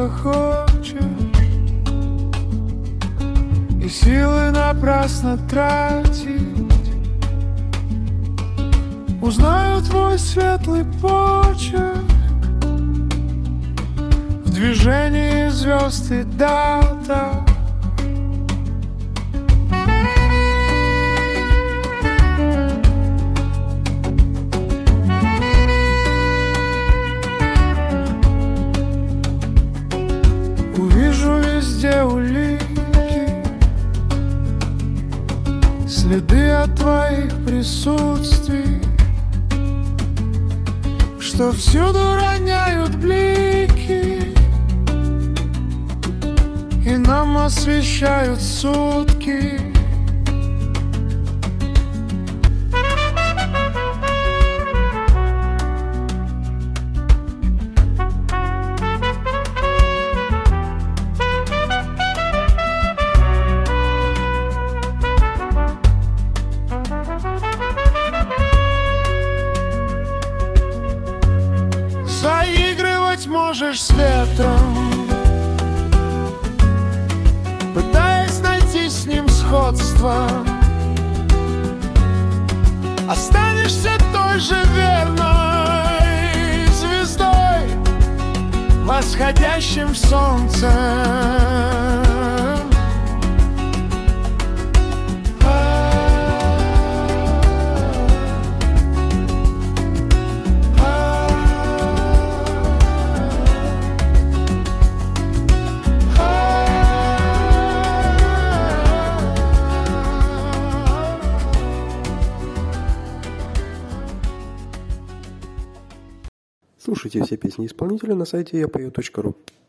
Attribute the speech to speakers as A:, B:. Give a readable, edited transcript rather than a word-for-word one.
A: чего хочешь, и силы напрасно тратить. Узнаю твой светлый почерк в движении звезд и дата. Увижу везде улики, следы от твоих присутствий, что всюду роняют блики и нам освещают сутки. Заигрывать можешь с ветром, пытаясь найти с ним сходство. Останешься той же верной звездой, восходящим в солнце.
B: Слушайте все песни исполнителя на сайте yapою.ru.